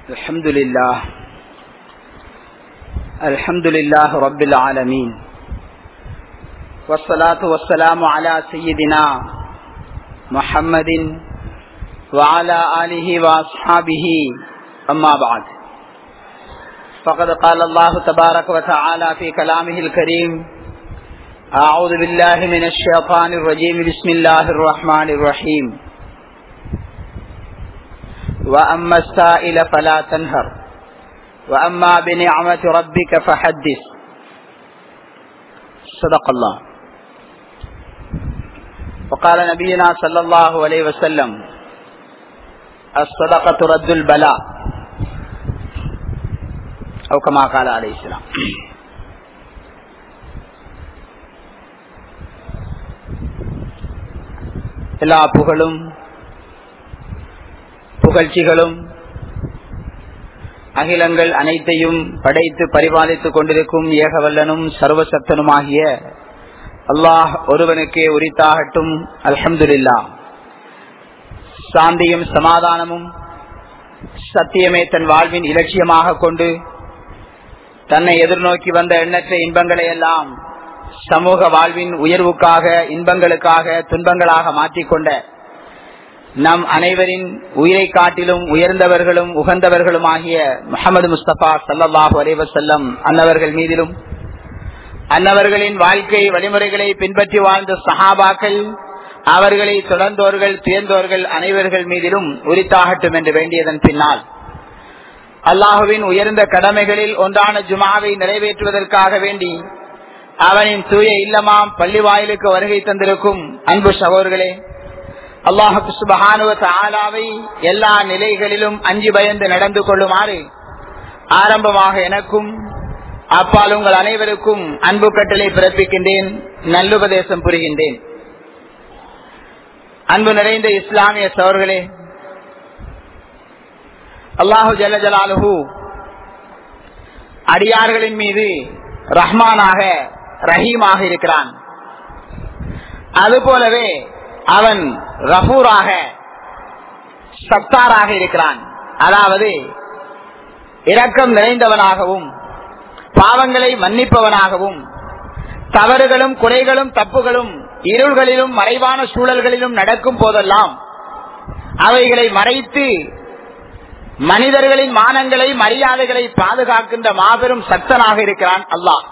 الحمد لله رب العالمين والصلاة والسلام على سيدنا محمد وعلى آله وأصحابه أما بعد فقد قال الله تبارك وتعالى في كلامه الكريم أعوذ بالله من الشيطان الرجيم بسم الله الرحمن الرحيم وأما السائل فلا تنهر وأما بنعمة ربك فحدث صدق الله. وقال نبينا صلى الله عليه وسلم الصدقة رد البلاء أو كما قال عليه السلام. எல்லா புகழும் புகழ்ச்சிகளும் அகிலங்கள் அனைத்தையும் படைத்து பரிபாலித்துக் கொண்டிருக்கும் ஏகவல்லனும் சர்வசக்தனுமாகிய அல்லாஹ் ஒருவனுக்கே உரித்தாகட்டும். அல்ஹம்துலில்லாஹ். சாந்தியும் சமாதானமும் சத்தியமே தன் வாழ்வின் இலட்சியமாக கொண்டு தன்னை எதிர்நோக்கி வந்த எண்ணற்ற இன்பங்களை எல்லாம் சமூக வாழ்வின் உயர்வுக்காக இன்பங்களுக்காக துன்பங்களாக மாற்றிக்கொண்ட நம் அனைவரின் உயிரை காட்டிலும் உயர்ந்தவர்களும் உகந்தவர்களுமாகிய முஹம்மது முஸ்தபா ஸல்லல்லாஹு அலைஹி வஸல்லம் அன்னவர்கள் மீதிலும் அன்னவர்களின் வாழ்க்கை வழிமுறைகளை பின்பற்றி வாழ்ந்த சஹாபாக்கள் அவர்களை தொடர்ந்தோர்கள் தேர்ந்தோர்கள் அனைவர்கள் மீதிலும் உரித்தாகட்டும் என்று வேண்டியதன் பின்னால் அல்லாஹுவின் உயர்ந்த கடமைகளில் ஒன்றான ஜுமாவை நிறைவேற்றுவதற்காக வேண்டி அவனின் தூய இல்லமாம் பள்ளி வாயிலுக்கு வருகை தந்திருக்கும் அன்பு சகோதரர்களே, அல்லாஹ் சுப்ஹானஹு வ தஆலாவை எல்லா நிலைகளிலும் அஞ்சி பயந்து நடந்து கொள்ளுமாறு ஆரம்பமாக எனக்கும் அப்பால் உங்கள் அனைவருக்கும் அன்பு கட்டளை பிறப்பிக்கின்றேன், நல்லுபதேசம் புரிகின்றேன். அன்பு நிறைந்த இஸ்லாமிய சகோதரர்களே, அல்லாஹு ஜல்ல ஜலாலுஹு அடியார்களின் மீது ரஹ்மானாக ரஹீமாக இருக்கிறான். அதுபோலவே அவன் ரஃபூராக சத்தாராக இருக்கிறான். அதாவது இரக்கம் நிறைந்தவனாகவும் பாவங்களை மன்னிப்பவனாகவும் தவறுகளும் குறைகளும் தப்புகளும் இருள்களிலும் மறைவான சூழல்களிலும் நடக்கும் போதெல்லாம் அவைகளை மறைத்து மனிதர்களின் மானங்களை மரியாதைகளை பாதுகாக்கின்ற மாபெரும் சக்தனாக இருக்கிறான் அல்லாஹ்.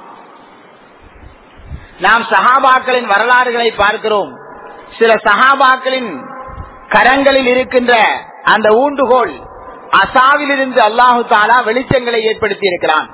நாம் சஹாபாக்களின் வரலாறுகளை பார்க்கிறோம். சில சஹாபாக்களின் கரங்களில் இருக்கின்ற அந்த ஊண்டுகோல் அசாவிலிருந்து அல்லாஹு தஆலா வெளிச்சங்களை ஏற்படுத்தி இருக்கிறான்.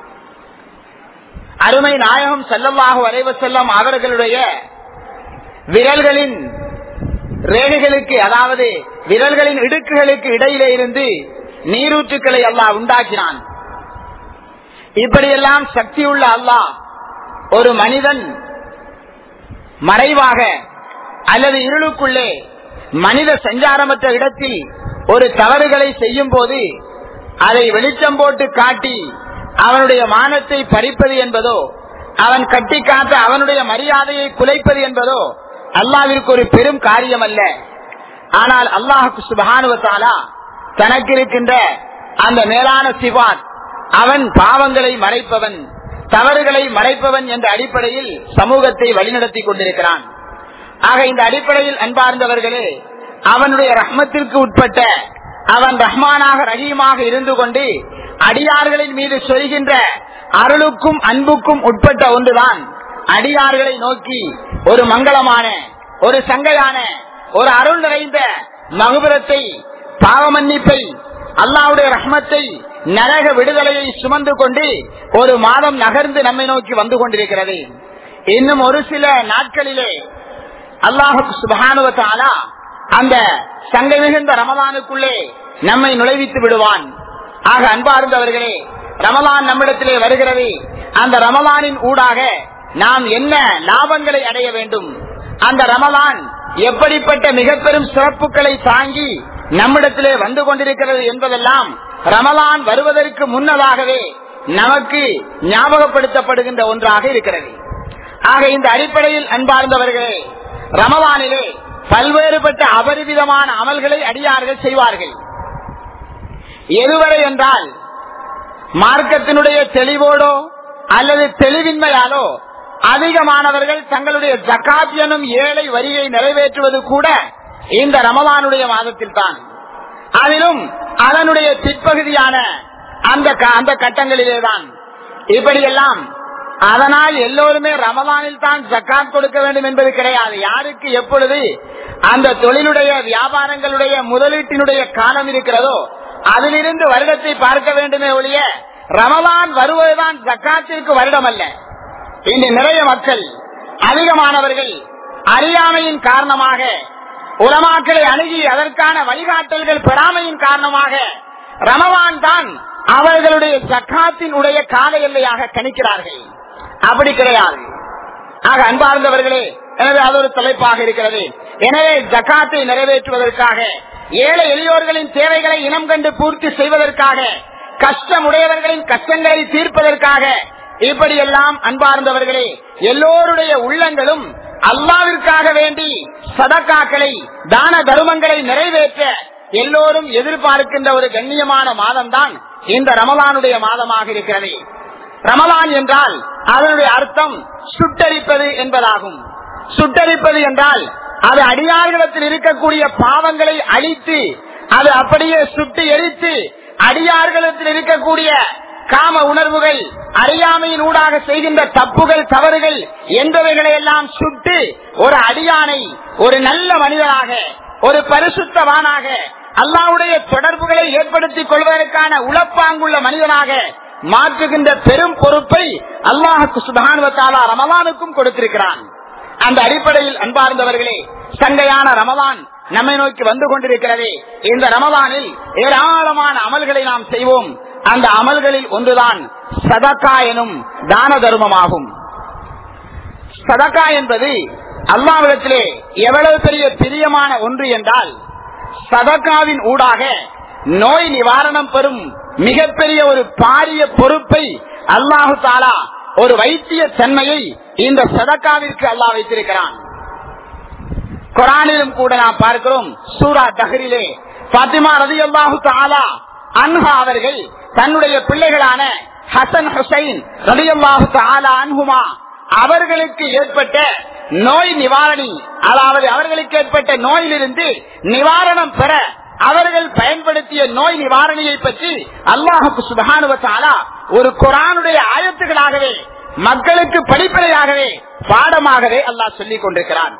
அருமை நாயகம் ஸல்லல்லாஹு அலைஹி வஸல்லம் அவர்களுடைய விரல்களின் ரேகைகளுக்கு, அதாவது விரல்களின் இடுக்குகளுக்கு இடையிலே இருந்து நீரூற்றுக்களை அல்லாஹ் உண்டாக்கினான். இப்படியெல்லாம் சக்தியுள்ள அல்லாஹ் ஒரு மனிதன் மறைவாக அல்லது இருளுக்குள்ளே மனித சஞ்சாரமற்ற இடத்தில் ஒரு தவறுகளை செய்யும் போது அதை வெளிச்சம் போட்டு காட்டி அவனுடைய மானத்தை பறிப்பது என்பதோ அவன் கட்டி காத்த அவனுடைய மரியாதையை குலைப்பது என்பதோ அல்லாஹ்விற்கு ஒரு பெரும் காரியம் அல்ல. ஆனால் அல்லாஹ் சுப்ஹானஹு வ தஆலா தனக்கு இருக்கின்ற அந்த மேலான சிஃபாத், அவன் பாவங்களை மறைப்பவன் தவறுகளை மறைப்பவன் என்ற அடிப்படையில் சமூகத்தை வழிநடத்தி கொண்டிருக்கிறான். ஆக இந்த அடிப்படையில் அன்பார்ந்தவர்களே, அவனுடைய ரஹ்மத்திற்கு உட்பட்ட அவன் ரஹ்மானாக ரஹீமாக இருந்து கொண்டு அடியார்களின் மீது சொல்கின்ற அருளுக்கும் அன்புக்கும் உட்பட்ட ஒன்றுதான் அடியார்களை நோக்கி ஒரு மங்களமான ஒரு சங்கையான ஒரு அருள் நிறைந்த மகுபுரத்தை, பாவ மன்னிப்பை, அல்லாஹ்வுடைய ரஹ்மத்தை, நரக விடுதலையை சுமந்து கொண்டு ஒரு மாதம் நகர்ந்து நம்மை நோக்கி வந்து கொண்டிருக்கிறது. இன்னும் ஒரு சில நாட்களிலே அல்லாஹ் சுப்ஹானஹு வ தஆலா அந்த சங்கை மிகுந்த ரமலானுக்குள்ளே நம்மை நுழைவித்து விடுவான். ஆக அன்பார்ந்தவர்களே, ரமலான் நம்மிடத்திலே வருகிறது. அந்த ரமலானின் ஊடாக நாம் என்ன லாபங்களை அடைய வேண்டும், அந்த ரமலான் எப்படிப்பட்ட மிக பெரும் சிறப்புகளை தாங்கி நம்மிடத்திலே வந்து கொண்டிருக்கிறது என்பதெல்லாம் ரமலான் வருவதற்கு முன்னதாகவே நமக்கு ஞாபகப்படுத்தப்படுகின்ற ஒன்றாக இருக்கிறது. ஆக இந்த அடிப்படையில் அன்பார்ந்தவர்களே, ரமலானிலே பல்வேறுபட்ட அபரிவிதமான அமல்களை அடியார்கள் செய்வார்கள். எதுவரை என்றால் மார்க்கத்தினுடைய தெளிவோடோ அல்லது தெளிவின்மையாலோ அதிகமானவர்கள் தங்களுடைய ஜகாத் எனும் ஏழை வரியை நிறைவேற்றுவது கூட இந்த ரமலானுடைய மாதத்தில் தான். அதிலும் அதனுடைய பிற்பகுதியான அந்த கட்டங்களிலேதான் இப்படியெல்லாம். அதனால் எல்லோருமே ரமலானில் தான் ஜக்காத் கொடுக்க வேண்டும் என்பது கிடையாது. யாருக்கு எப்பொழுது அந்த தொழிலுடைய வியாபாரங்களுடைய முதலீட்டினுடைய காலம் இருக்கிறதோ அதிலிருந்து வருடத்தை பார்க்க வேண்டுமே ஒழிய ரமலான் வருவதுதான் ஜக்காத்திற்கு வருடம் அல்ல. இன்று நிறைய மக்கள் அதிகமானவர்கள் அறியாமையின் காரணமாக உலமாக்களை அணுகி அதற்கான வழிகாட்டல்கள் பெறாமையின் காரணமாக ரமலான் தான் அவர்களுடைய ஜக்காத்தின் உடைய கால எல்லையாக கணிக்கிறார்கள். அப்படி கிடையாது. ஆக அன்பார்ந்தவர்களே, எனவே அது ஒரு தலைப்பாக இருக்கிறது. எனவே ஜக்காத்தை நிறைவேற்றுவதற்காக, ஏழை எளியோர்களின் தேவைகளை இனம் கண்டு பூர்த்தி செய்வதற்காக, கஷ்டமுடையவர்களின் கஷ்டங்களை தீர்ப்பதற்காக, இப்படியெல்லாம் அன்பார்ந்தவர்களே எல்லோருடைய உள்ளங்களும் அல்லாவிற்காக வேண்டி சதக்காக்களை தான தர்மங்களை நிறைவேற்ற எல்லோரும் எதிர்பார்க்கின்ற ஒரு கண்ணியமான மாதம் தான் இந்த ரமலானுடைய மாதமாக இருக்கிறது. ரமலான் என்றால் அதனுடைய அர்த்தம் சுட்டரிப்பது என்பதாகும். சுட்டரிப்பது என்றால் அது அடியார்களிடத்தில் இருக்கக்கூடிய பாவங்களை அழித்து அது அப்படியே சுட்டு எரித்து அடியார்களிடத்தில் இருக்கக்கூடிய காம உணர்வுகள், அறியாமையின் ஊடாக செய்கின்ற தப்புகள் தவறுகள் என்பவைகளை எல்லாம் சுட்டு ஒரு அடியானை ஒரு நல்ல மனிதனாக, ஒரு பரிசுத்தவானாக, அல்லாஹ்வுடைய தொடர்புகளை ஏற்படுத்திக் கொள்வதற்கான உளப்பாங்குள்ள மனிதனாக மாற்றுகின்ற பெரும் பொறுப்பை அல்லாஹ் சுப்ஹானஹு வ தஆலா ரமலானுக்கும் கொடுத்திருக்கிறான். அந்த அடிப்படையில் அன்பார்ந்தவர்களே, சங்கையான ரமலான் நம்மை நோக்கி வந்து கொண்டிருக்கிறது. இந்த ரமலானில் ஏராளமான அமல்களை நாம் செய்வோம். அந்த அமல்களில் ஒன்றுதான் சதகா எனும் தான தர்மமாகும். சதகா என்பது அல்லாஹ்விடத்திலே எவ்வளவு பெரிய பிரியமான ஒன்று என்றால், சதகாவின் ஊடாக நோய் நிவாரணம் பெறும் மிகப்பெரிய ஒரு பாரிய பொறுப்பை அல்லாஹு தஆலா, ஒரு வைத்திய தன்மையை இந்த சதகாவிற்கு அல்லாஹ் வைத்திருக்கிறான். குர்ஆனிலும் கூட நாம் பார்க்கிறோம். சூரா தஹ்ரிலே ஃபாத்திமா ரலியல்லாஹு தஆலா அன்ஹா அவர்கள் தன்னுடைய பிள்ளைகளான ஹசன் ஹுசைன் ரலியல்லாஹு தஆலா அன்ஹுமா அவர்களுக்கு ஏற்பட்ட நோய் நிவாரணி, அதாவது அவர்களுக்கு ஏற்பட்ட நோயிலிருந்து நிவாரணம் பெற அவர்கள் பயன்படுத்திய நோய் நிவாரணியை பற்றி அல்லாஹ் சுப்ஹானஹு வ தஆலா ஒரு குர்ஆனுடைய ஆயத்துகளாகவே மக்களுக்கு படிப்படையாகவே பாடமாகவே அல்லாஹ் சொல்லிக் கொண்டிருக்கிறான்.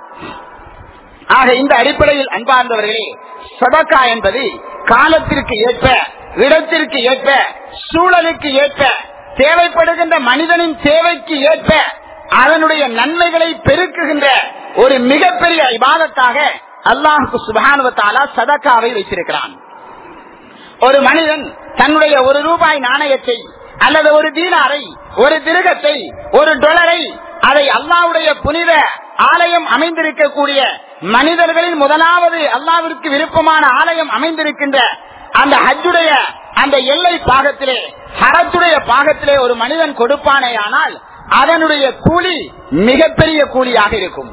ஆக இந்த அடிப்படையில் அன்பார்ந்தவர்களே, சதகா என்பது காலத்திற்கு ஏற்ப, இடத்திற்கு ஏற்ப, சூழலுக்கு ஏற்ப, தேவைப்படுகின்ற மனிதனின் தேவைக்கு ஏற்ப அதனுடைய நன்மைகளை பெருக்குகின்ற ஒரு மிகப்பெரிய இபாதத்தாக அல்லாஹ் சுப்ஹானஹு வ தஆலா சதகாவை வைத்திருக்கிறான். ஒரு மனிதன் தன்னுடைய ஒரு ரூபாய் நாணயத்தை அல்லது ஒரு தீனாரை, ஒரு திருகத்தை, ஒரு டொலரை, அதை அல்லாஹ்வுடைய புனித ஆலயம் அமைந்திருக்கக்கூடிய மனிதர்களின் முதலாவது அல்லாஹ்விற்கு விருப்பமான ஆலயம் அமைந்திருக்கின்ற அந்த ஹஜ்ஜுடைய அந்த எல்லை பாகத்திலே, ஹரத்துடைய பாகத்திலே ஒரு மனிதன் கொடுப்பானேயானால் அதனுடைய கூலி மிகப்பெரிய கூலியாக இருக்கும்.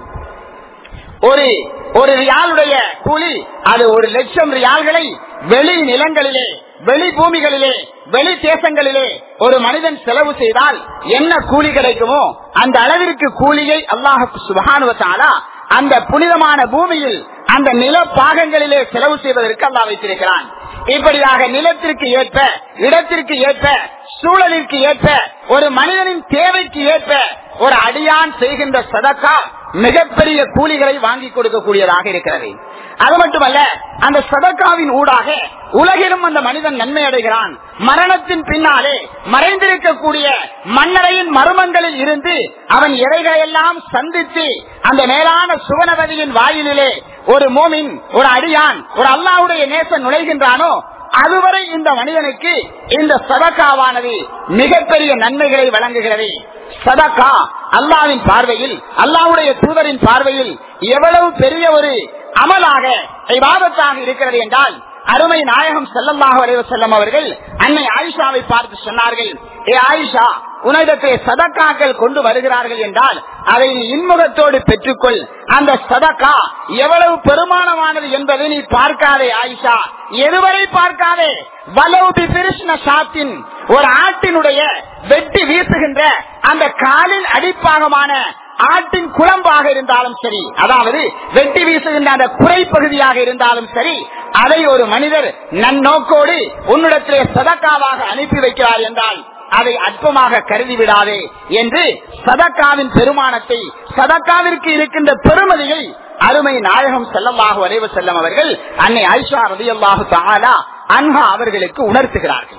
ஒரு ரியாலுடைய கூலி அது 1,00,000 ரியால்களை வெளி நிலங்களிலே, வெளி பூமிகளிலே, வெளி தேசங்களிலே ஒரு மனிதன் செலவு செய்தால் என்ன கூலி கிடைக்குமோ அந்த அளவிற்கு கூலியை அல்லாஹ் சுப்ஹானஹு வ தஆலா அந்த புனிதமான பூமியில் அந்த நில பாகங்களிலே செலவு செய்வதற்கு அல்லாஹ் வைத்திருக்கிறான். இப்படியாக நிலத்திற்கு ஏற்ப, இடத்திற்கு ஏற்ப, சூழலிற்கு ஏற்ப, ஒரு மனிதனின் தேவைக்கு ஏற்ப ஒரு அடியான் செய்கின்ற சதகா மிகப்பெரிய கூலிகளை வாங்கி கொடுக்கக்கூடியதாக இருக்கிறது. அது மட்டுமல்ல, அந்த சதகாவின் ஊடாக உலகிலும் அந்த மனிதன் நன்மை அடைகிறான். மரணத்தின் பின்னாலே மறைந்திருக்கக்கூடிய மன்னரையின் மர்மங்களில் இருந்து அவன் எதைகளெல்லாம் சந்தித்து அந்த மேலான சுவனபதியின் வாயிலே ஒரு மோமின், ஒரு அடியான், ஒரு அல்லாஹ்வுடைய நேசன் நுழைகின்றானோ அதுவரை இந்த மனிதனுக்கு இந்த சதகாவானது மிகப்பெரிய நன்மைகளை வழங்குகிறது. சதகா அல்லாஹ்வின் பார்வையில், அல்லாஹ்வுடைய தூதரின் பார்வையில் எவ்வளவு பெரிய ஒரு அமலாக, இபாதத்தாக இருக்கிறது என்றால், அருமை நாயகம் ஸல்லல்லாஹு அலைஹி வஸல்லம் அவர்கள் அன்னை ஆயிஷாவை பார்த்து சொன்னார்கள், ஏ ஆயிஷா, உன்னிடத்திலே சதக்காக்கள் கொண்டு வருகிறார்கள் என்றால் அதை நீ இன்முகத்தோடு பெற்றுக்கொள். அந்த சதக்கா எவ்வளவு பெருமானமானது என்பதை நீ பார்க்காதே ஆயிஷா. எதுவரை பார்க்காதே, வலவுபி பிரிஷ்ண சாத்தின், ஒரு ஆட்டினுடைய வெட்டி வீசுகின்ற அந்த காலின் அடிப்பாகமான ஆட்டின் குழம்பாக இருந்தாலும் சரி, அதாவது வெட்டி வீசுகின்ற அந்த குறை பகுதியாக இருந்தாலும் சரி, அதை ஒரு மனிதர் நன்னோக்கோடு உன்னிடத்திலே சதக்காவாக அனுப்பி வைக்கிறார் என்றால் அதை அற்பமாக கருதி விடாதே என்று சதக்காவின் பெருமானத்தை, சதக்காவிற்கு இருக்கின்ற பெருமதியை அருமை நாயகம் ஸல்லல்லாஹு அலைஹி வஸல்லம் அவர்கள் அன்னை ஆயிஷா ரலியல்லாஹு தஆலா அன்ஹா அவர்களுக்கு உணர்த்துகிறார்கள்.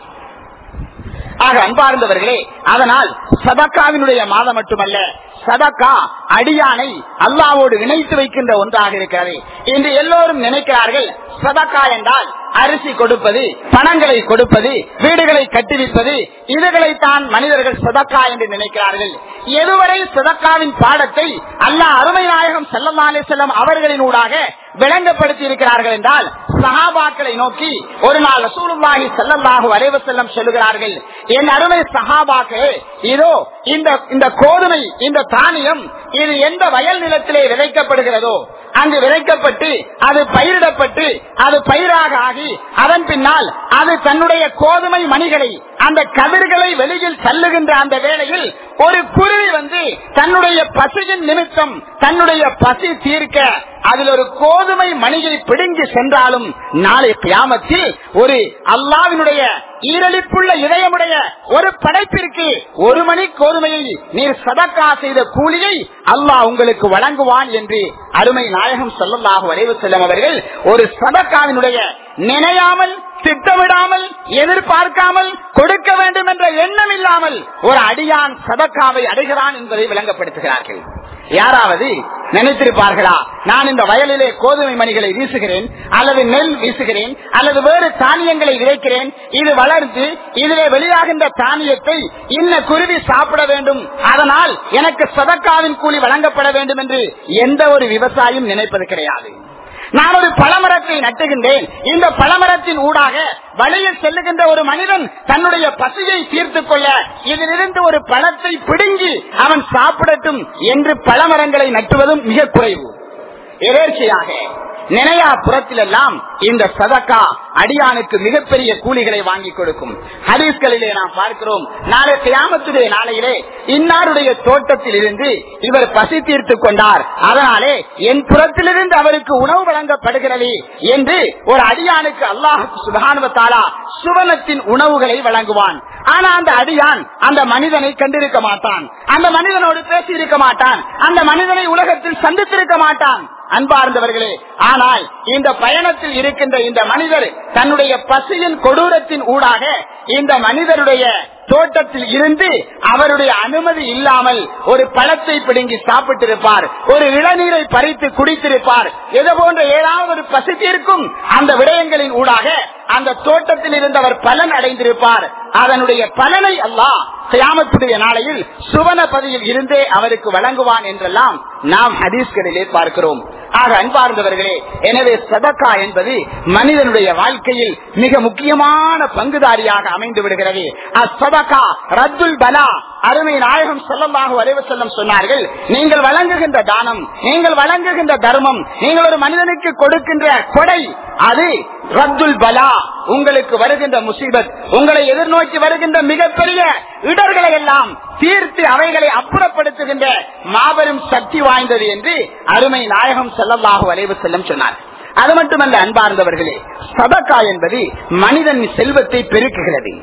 ஆக அன்பார்ந்தவர்களே, அதனால் சதக்காவினுடைய மாதம் மட்டுமல்ல, சதக்கா அடியானை அல்லாஹ்வோடு இணைத்து வைக்கின்ற ஒன்றாக இருக்கிறது. இன்று எல்லோரும் நினைக்கிறார்கள் சதக்கா என்றால் அரிசி கொடுப்பது, பணங்களை கொடுப்பது, வீடுகளை கட்டிவிப்பது, இதுகளைத்தான் மனிதர்கள் சதக்கா என்று நினைக்கிறார்கள். எதுவரை சதக்காவின் பாடத்தை அல்லாஹ் அருமை நாயகம் ஸல்லல்லாஹு அலைஹி வஸல்லம் அவர்களின் ஊடாக விளங்கப்படுத்தி இருக்கிறார்கள் என்றால், சஹாபாக்களை நோக்கி ஒரு நாள் ரசூலுல்லாஹி ஸல்லல்லாஹு அலைஹி வஸல்லம் சொல்லுகிறார்கள், என் அருமை சஹாபாக்களே, இதோ இந்த கோதுமை, இந்த தானியம், இது எந்த வயல் நிலத்திலே விதைக்கப்படுகிறதோ அங்கு விதைக்கப்பட்டு அது பயிரிடப்பட்டு அது பயிராக ஆகி அதன் பின்னால் அது தன்னுடைய கோதுமை மணிகளை, அந்த கதிர்களை வெளியில் தள்ளுகின்ற அந்த வேளையில் ஒரு குருவி வந்து தன்னுடைய பசியின் நிமித்தம் தன்னுடைய பசி தீர்க்க அதில் ஒரு கோதுமை மணியை பிடுங்கி சென்றாலும் நாளை கியாமத்தில் ஒரு அல்லாஹ்வினுடைய ஈரலிப்புள்ள இதயமுடைய ஒரு படைப்பிற்கு ஒரு மணி கோதுமையை நீர் சதக்கா செய்த கூலியை அல்லாஹ் உங்களுக்கு வழங்குவான் என்று அருமை நாயகம் ஸல்லல்லாஹு அலைஹி வஸல்லம் அவர்கள் ஒரு சதக்காவினுடைய நினையாமல், திட்டமிடாமல், எதிர்பார்க்காமல், கொடுக்க வேண்டும் என்ற எண்ணம் இல்லாமல் ஒரு அடியான் சதக்காவை அடைகிறான் என்பதை விளங்கப்படுத்துகிறார்கள். யாராவது நினைத்திருப்பார்களா, நான் இந்த வயலிலே கோதுமை மணிகளை வீசுகிறேன், அல்லது நெல் வீசுகிறேன், அல்லது வேறு தானியங்களை விதைக்கிறேன், இது வளர்ந்து இதிலே வெளியாகின்ற தானியத்தை இன்ன குருவி சாப்பிட வேண்டும், அதனால் எனக்கு சதக்காவின் கூலி வழங்கப்பட வேண்டும் என்று எந்த ஒரு விவசாயியும் நினைப்பது கிடையாது. நான் ஒரு பழமரத்தை நட்டுகின்றேன், இந்த பழமரத்தின் ஊடாக வழியில் செல்லுகின்ற ஒரு மனிதன் தன்னுடைய பசியை தீர்த்துக் கொள்ள இதிலிருந்து ஒரு பழத்தை பிடுங்கி அவன் சாப்பிடட்டும் என்று பழமரங்களை நட்டுவதும் மிக குறைவு. எதேர்ச்சியாக நினையா புறத்திலெல்லாம் இந்த சதக்கா அடியானுக்கு மிகப்பெரிய கூலிகளை வாங்கி கொடுக்கும். ஹதீஸ்களிலே நாம் பார்க்கிறோம், நாளை கியாமத்துடைய நாளையிலே இன்னாருடைய தோட்டத்தில் இருந்து இவர் பசி தீர்த்துக் கொண்டார், அதனாலே என் புறத்திலிருந்து அவருக்கு உணவு வழங்கப்படுகிறது என்று ஒரு அடியானுக்கு அல்லாஹ் சுப்ஹானஹு வ தஆலா சுவனத்தின் உணவுகளை வழங்குவான். ஆனா அந்த அடியான் அந்த மனிதனை கண்டிருக்க மாட்டான், அந்த மனிதனோடு பேசி இருக்க மாட்டான், அந்த மனிதனை உலகத்தில் சந்தித்திருக்க மாட்டான். அன்பார்ந்தவர்களே, ஆனால் இந்த பயணத்தில் இருக்கின்ற இந்த மனிதர் தன்னுடைய பசியின் கொடூரத்தின் ஊடாக இந்த மனிதருடைய தோட்டத்தில் இருந்து அவருடைய அனுமதி இல்லாமல் ஒரு பழத்தை பிடுங்கி சாப்பிட்டிருப்பார், ஒரு இளநீரை பறித்து குடித்திருப்பார், எது போன்ற ஏதாவது ஒரு பசி தீர்க்கும் அந்த விடயங்களின் ஊடாக அந்த தோட்டத்தில் இருந்தவர் பலன் அடைந்திருப்பார். அதனுடைய பலனை அல்லாஹ் கியாமத்துடைய நாளையில் சுவன பதியில் இருந்தே அவருக்கு வழங்குவான் என்றெல்லாம் நாம் ஹதீஸ்களிலே பார்க்கிறோம். ஆக அன்பார்ந்தவர்களே, எனவே சதக்கா என்பது மனிதனுடைய வாழ்க்கையில் மிக முக்கியமான பங்குதாரியாக அமைந்து விடுகிறது. அஸ்ஸதகா ரத்துல் பலா. அருமை நாயகம் ஸல்லல்லாஹு அலைஹி வஸல்லம் சொன்னார்கள், நீங்கள் வழங்குகின்ற தானம், நீங்கள் வழங்குகின்ற தர்மம், நீங்கள் ஒரு மனிதனுக்கு கொடுக்கின்ற கொடை, அது ரத்துல் பலா, உங்களுக்கு வருகின்ற முசீபத், உங்களை எதிர்நோக்கி வருகின்ற மிகப்பெரிய இடர்களை எல்லாம் தீர்த்து அவைகளை அப்புறப்படுத்துகின்ற மாபெரும் சக்தி வாய்ந்தது என்று அருமை நாயகம் ஸல்லல்லாஹு அலைஹி வஸல்லம் சொன்னார். அது மட்டுமல்ல அன்பார்ந்தவர்களே, சதக்கா என்பது மனிதன் செல்வத்தை பெருக்குகிறது.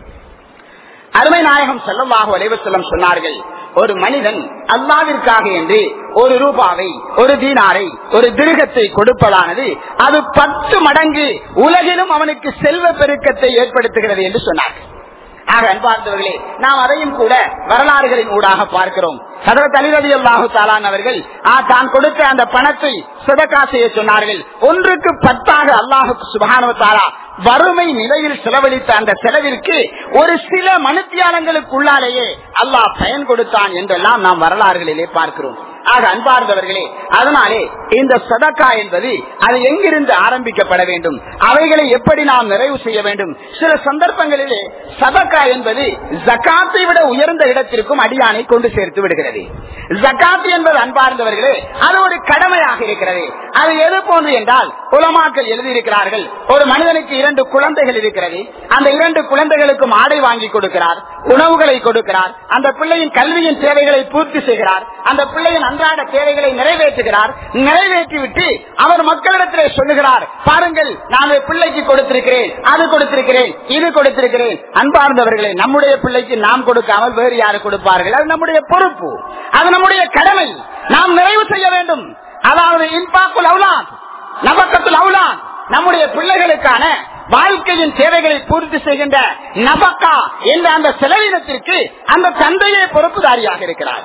அருமை நாயகம் ஸல்லல்லாஹு அலைஹி வஸல்லம் சொன்னார்கள், ஒரு மனிதன் அல்லாஹ்விற்காக என்று ஒரு ரூபாவை, ஒரு தீனாரை, ஒரு திருகத்தை கொடுப்பதானது அது 10 மடங்கு உலகிலும் அவனுக்கு செல்வ பெருக்கத்தை ஏற்படுத்துகிறது என்று சொன்னார்கள். ஆக அன்பார்ந்தவர்களே, நாம் அதையும் கூட வரலாறுகளின் ஊடாக பார்க்கிறோம். ஹஜ்ரத் அலி ரலியல்லாஹு தஆலா அவர்கள் தான் கொடுத்த அந்த பணத்தை சதகா செய்ய சொன்னார்கள். 1க்கு 10 அல்லாஹ் சுப்ஹானஹு வ தஆலா வறுமை நிலையில் செலவழித்த அந்த செலவிற்கு ஒரு சில மணித்தியாலங்களுக்கு உள்ளாலேயே அல்லாஹ் பயன் கொடுத்தான் என்றெல்லாம் நாம் வரலாறுகளிலே பார்க்கிறோம். ஆக அன்பார்ந்தவர்களே, அதனாலே இந்த சதக்கா என்பது அது எங்கிருந்து ஆரம்பிக்கப்பட வேண்டும், அவைகளை எப்படி நாம் நிறைவு செய்ய வேண்டும். சில சந்தர்ப்பங்களிலே சதக்கா என்பது ஜகாத்தை விட உயர்ந்த இடத்திற்கும் அடியானை கொண்டு சேர்த்து விடுகிறது. ஜகாத் என்பது அன்பார்ந்தவர்களே அது ஒரு கடமையாக இருக்கிறது. அது எது போன்று என்றால், உலமாக்கள் எழுதியிருக்கிறார்கள், ஒரு மனிதனுக்கு 2 குழந்தைகள் இருக்கிறது. அந்த 2 குழந்தைகளுக்கும் ஆடை வாங்கி கொடுக்கிறார், உணவுகளை கொடுக்கிறார், அந்த பிள்ளையின் கல்வியின் தேவைகளை பூர்த்தி செய்கிறார், அந்த பிள்ளையின் அன்றாட தேவைகளை நிறைவேற்றுகிறார். நிறைவேற்றிவிட்டு அவர் மக்களிடத்திலே சொல்லுகிறார், பாருங்கள் நான் பிள்ளைக்கு கொடுத்திருக்கிறேன், அது கொடுத்திருக்கிறேன், இது கொடுத்திருக்கிறேன். அன்பார்ந்தவர்களே, நம்முடைய பிள்ளைக்கு நாம் கொடுக்காமல் வேறு யாரு கொடுப்பார்கள்? அது நம்முடைய பொறுப்பு, அது நம்முடைய கடமை, நாம் நிறைவு செய்ய வேண்டும். அதாவது இன்பாக்குல் அவுலாத், நபக்கத்துல் அவுலாத், நம்முடைய பிள்ளைகளுக்கான வாழ்க்கையின் தேவைகளை பூர்த்தி செய்கின்ற நபக்கா என்ற அந்த செலவினத்திற்கு அந்த தந்தையே பொறுப்புதாரியாக இருக்கிறார்.